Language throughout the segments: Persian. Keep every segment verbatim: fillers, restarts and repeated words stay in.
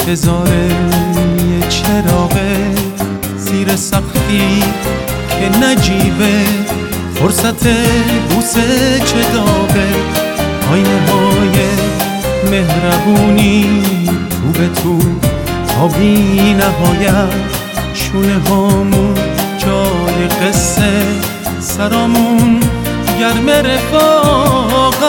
انتظار یه چراغه زیر سختی که نجیبه، فرصت بوسه چه داغه، آینه های مهربونی تو به تو تا بی نهایت، شونه هامون جای قصه، سرامون گرم رفاقت.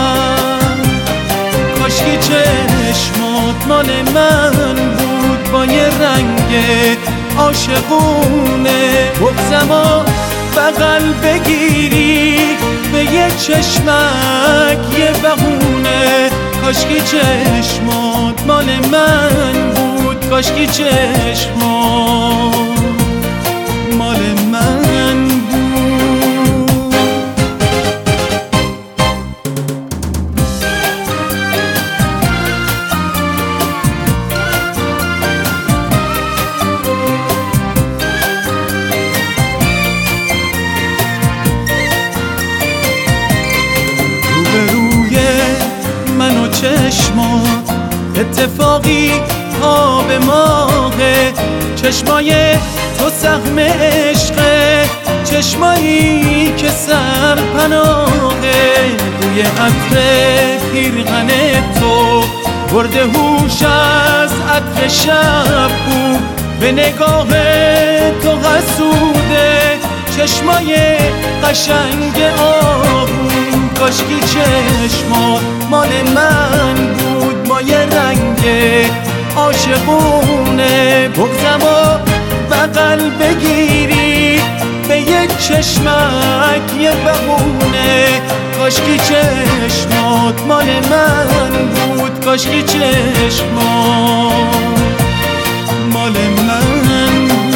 کاشکی چشمات مال من بود با یه رنگ عاشقونه، بغضمو بغل بگیری به یه چشمک یه بهونه. کاشکی چشمات مال من بود، کاشکی چشمات مال من بود. روبروی من و چشمات اتفاقی ها به ماهه، چشمای تو سهم عشقه، چشمایی که سرپناهه. روی عطر پیرهن تو برده هوش از عطر شب بود، به نگاه تو حسوده چشمای قشنگ آهو. کاشکی چشمات مال من بود با یه رنگ عاشقونه، بغضمو بغل بگیری به یه چشمک یه بهونه. کاشکی چشمات مال من بود، کاشکی چشمات مال من بود.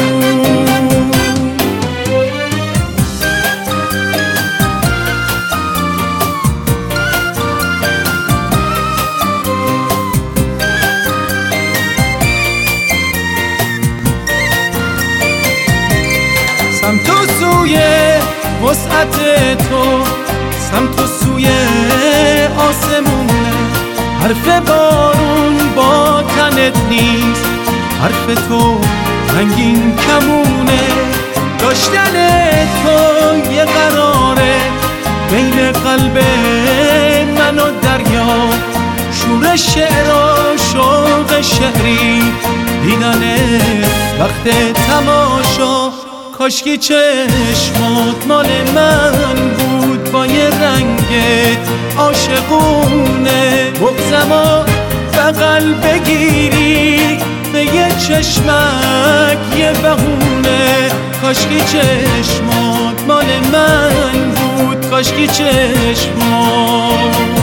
سمت و سوی وسعت تو، سمت و سوی آسمونه، حرف بارون با تنت نیست، حرف تو رنگین کمونه. داشتن تو یه قراره بین قلب من و دریا، شور شعر و شوق شهری، دیدن وقت تماشا. کاشکی چشمات مال من بود با یه رنگ عاشقونه، بغضمو بغل بگیری به یه چشمک یه بهونه. کاشکی چشمات مال من بود، کاشکی چشمات